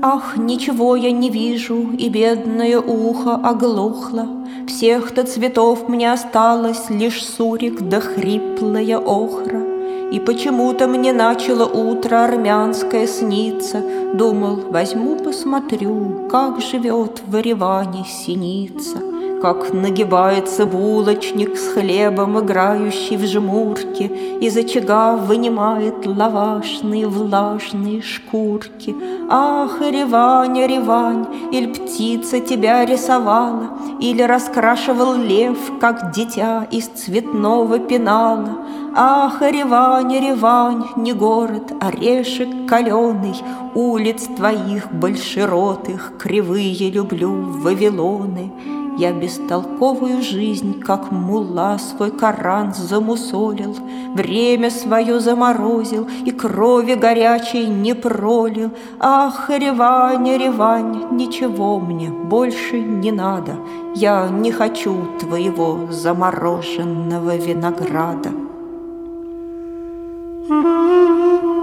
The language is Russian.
Ах, ничего я не вижу, и бедное ухо оглохло. Всех-то цветов мне осталось лишь сурик да хриплая охра. И почему-то мне начало утро армянское сниться. Думал, возьму посмотрю, как живет в Ереване синица. Как нагибается булочник с хлебом, играющий в жмурки, из очага вынимает лавашные влажные шкурки. Ах, Еревань, Еревань, иль птица тебя рисовала, или раскрашивал лев, как дитя из цветного пенала. Ах, Еревань, Еревань, не город, орешек каленый, улиц твоих большеротых кривые люблю Вавилоны. Я бестолковую жизнь, как мулла, свой Коран замусолил, время свое заморозил и крови горячей не пролил. Ах, Еревань, Еревань, ничего мне больше не надо, я не хочу твоего замороженного винограда.